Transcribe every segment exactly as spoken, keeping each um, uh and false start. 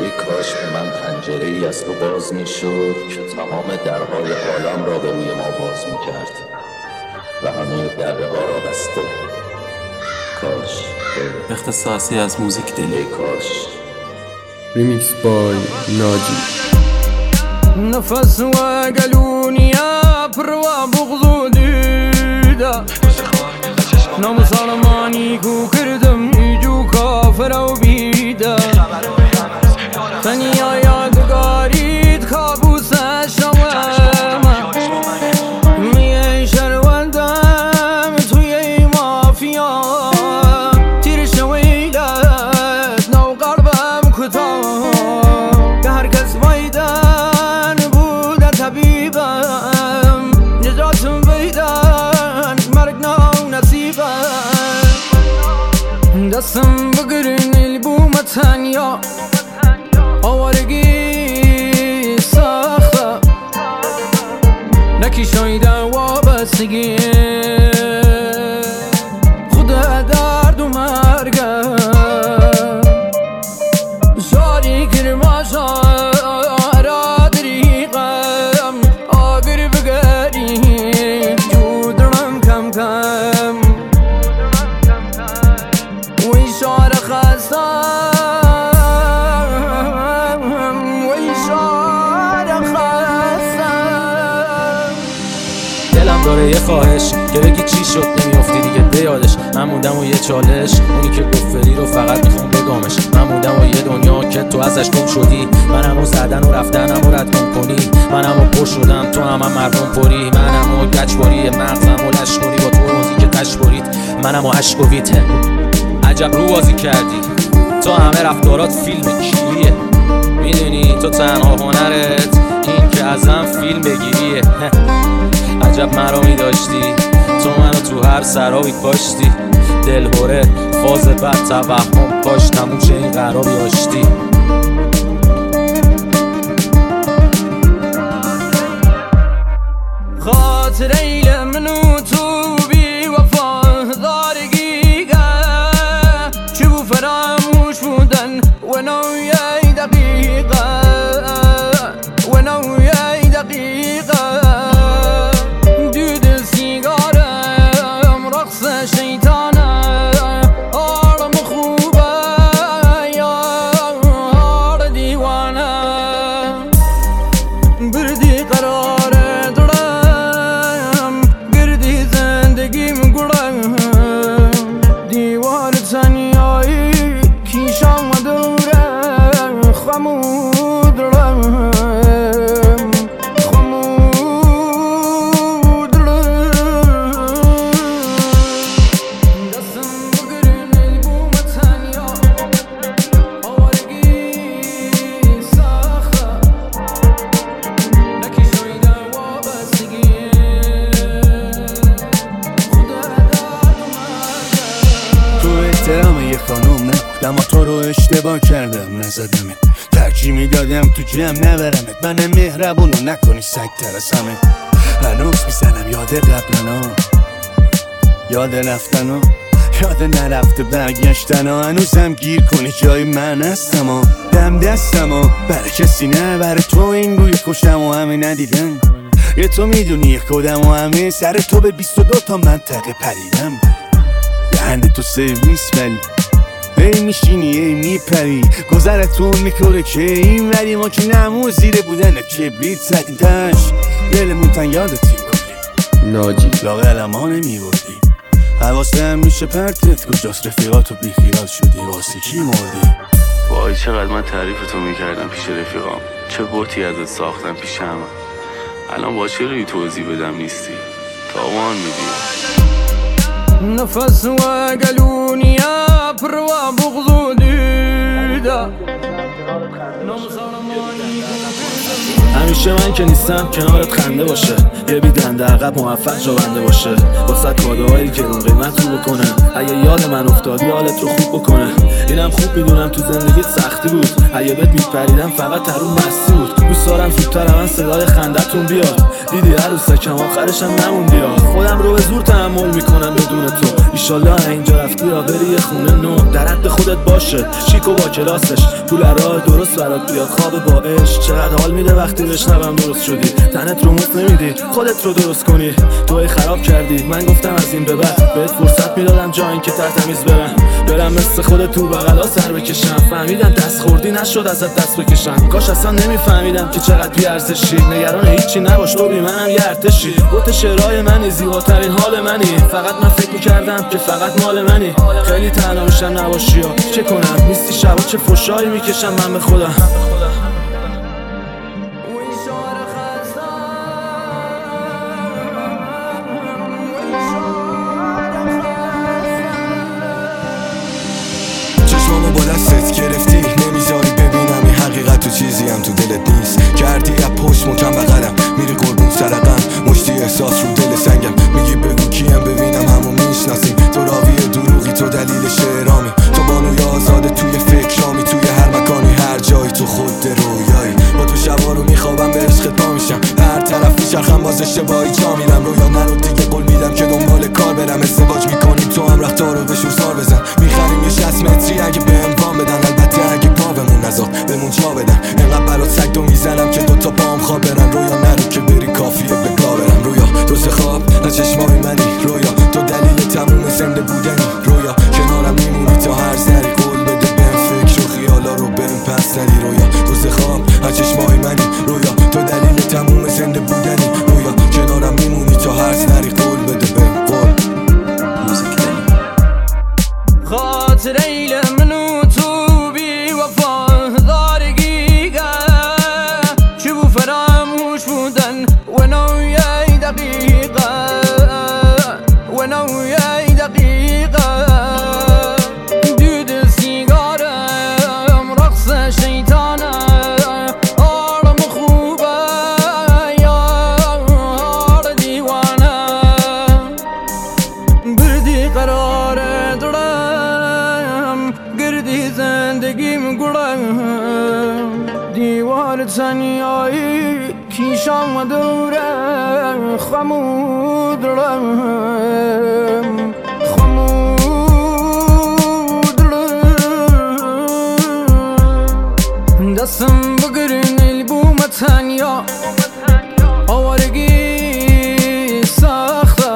ای کاش به من پنجره ای از تو باز می شد که تمام درهای عالم را به روی ما باز می کرد و همه دره ها را بسته. کاش اختصاصی از موزیک دلی. ای کاش. ریمیکس بای ناجی. نفس وقلوني بروا بغضو ديدا نمسلماني كو كردم يجو كافر وبيدا فنيا يادگاريد كابوس الشوامة مية شروندم توي مافيا تير شويلت نو قلبم كتاب که هرکس وایدن بوده طبیبم نجاتم ویدن مرگ نو نصیبم دستم بگرن البوم تنیا آوارگی سخته نکی شایده وابستگی خود درد و مرگم جاری کرما جارا دریقم آگر بگری جودرم کم کم وی شار خستم وی شار خستم دلم داره یه خواهش که بگی چی شد نمیافتی دیگه به یادش. من موندم و یه چالش اونی که گفت فری رو فقط میخوام بگامش. من موندم و یه دنیا که تو ازش گم شدی. منم و زدن و رفتنم و رد گم کنی. منم و پر شدم تو هم, هم مردم پری. منم و گچباری مغزم و لشکری با تو روزی که تش برید. منم و عشق و ویته عجب رو بازی کردی. تو همه رفتارات فیلم کلیه. میدونی تو تنها هنرت این که ازم فیلم بگیریه. عجب مرامی داشتی تو منو تو هر سراوی کاشتی. دلهوره فاز بد توهم کاش تموم شه این قراری آشتی. خاطر ایل منو تو بی وفا دارگیگه چه بو فراموش بودن و نوی دقیقه و نوی دقیقه دود سیگارم رقص شیطانه آرم خوبه یار دیوانه بردی قرار درم گردی زندگیم گرم دیوار تنیایی کیشم دورم خمود رم خمود رم دستم بگرن البوم تنیا آوارگی سخته نکی شایده وابستگی خود درد و مرگم تو احترام یه خانوم نبودم اما تو رو اشتباه کردم نزدمت. ترجیح میدادم تو جمع نبرمت. من مهربونو نکنی سگ تر از همه. هنوز میزنم یاد قبلنا یاد رفتنا یاد نرفته برگشتن ها. هنوزم گیر کنی جای من هستم ها. دم دستم ها برای کسی نه برای تو این گوی کشتم و همه ندیدن. یه تو میدونی یک کدم و همه سر تو به بیست و دو تا منطقه پریدم. دهن تو سرویس ولی ای میشینی ای میپری. گذرتون میکنه که این ولی ما که نمو زیره بودن کبریت زدیم دش دلمون تن یادتیم کلی ناجی. لاغرم ها نمیبردی حواسم میشه پرتت کجاست رفیقاتو بیخیال شدی واسه کی مردی. وای چقدر من تعریفتو میکردم پیش رفیقام. چه بوتی ازت ساختم پیش همه. الان با چه روی توضیح بدم نیستی. تاوان میدی. نفس وقلوني بروا بغضو ديدا همیشه من که نیستم کنارت خنده باشه. یه بیدنده عقب موفق جوانده باشه. واسه کادوهایی که اون قیمت رو بکنه. اگه یاد من افتادی حالت رو خوب بکنه. اینم خوب میدونم تو زندگیت سختی بود. اگه بهت میپریدم فقط ترون مستی بود. دوست دارم زودتر من صدای خندتون بیاد. دیدی عروسکم آخرشم نموندی ها. خودم رو به زور تحمل میکنم بدون تو. ایشالله اینجا رفتی یا بری یه خونه نو. در حد خودت باشه چیک و با کلاسش. پول راه درست برات بیاد خواب با عشق. چقدر حال میده وقتی بشنوم درست شدی. تنت رو مفت نمیدی خودت رو درست کنی. توی خراب کردی من گفتم از این به بعد بهت فرصت میدادم جا این که ترتمیز برم. برم مثل خودت تو بغلا سر بکشم. فهمیدم دست خوردی نشد ازت دست بکشم. کاش اصلا نمیفهمیدم که چقدر بی ارزشی. نگران هیچی نباش تو بی منم یه ارتشی. بوت شعرهای منی زیباترین حال منی. فقط من فکر میکردم که فقط مال منی. خیلی تنها میشم نباشی ها. چه کنم نیستی شبا چه فشایی میکشم من به خودم. چشمامو با دستت گرفتی نمیذاری ببینم این حقیقت تو چیزی هم تو دلت نیست. کردی از پشت مکم بغلم میری قربون سرقم. مشتی احساس رو دل سنگم میگی بگو کیم ببینم همو میشناسیم. تو راوی دروغی تو دلیل شعرامی. تو بانوی آزاده توی فکرامی. توی هر مکانی هر جایی تو خود رویایی. با تو شبا رو میخوابم به عشقت پا میشم. هر طرف میچرخم باز اشتباهی جا میرم. رویا نرو دیگه قول میدم که دنبال کار برم. ازدواج میکنیم تو هم رفتار رو به شور سار بزن. میخریم یه شصت متری اگه بهم وام بدن. البته اگه پا بمون نذار بمون جا بدن. انقدر برات سگ دو میزنم که دوتا پام خواب برن. رویا نرو که بری کافیه به کار برم. رویا تو سه خواب از چشمای منی. رویا تو دلیل تموم زنده بودنی. رویا کنارم میمونی تا هر سری قول بده بهم فکر و خیالا رو بریم پس نری. رویا تو سه خواب از چشمای منی. رویا تو دلیل تموم زنده بودنی. رویا کنارم میمونی تا هر سری قول بده بهم قول. خاطر ایل منو تو بی وفا دارگیگه چه بو فراموش بودن و نویای دقیقه و نویای دقیقه. دود سیگارم رقص شیطانه آرم خوبه یار دیوانه. بردی قرار دلم گردی زندگیم گلم. دیوار تنیایی کیشم دوره خمود دلم خمود دلم. دستم بگرن البوم تنیا آوارگی سخته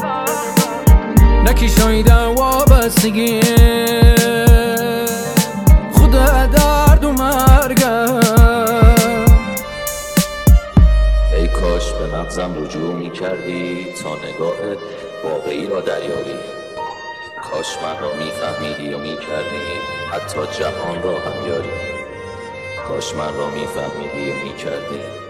نکی شایده وابستگی. خدا درد و مرگه. ای کاش به مغزم رجوع میکردی تا نگاه واقعی را دریابی. کاش من را میفهمیدی و میکردی حتی جهان را هم یاری. کاش من را میفهمیدی و میکردی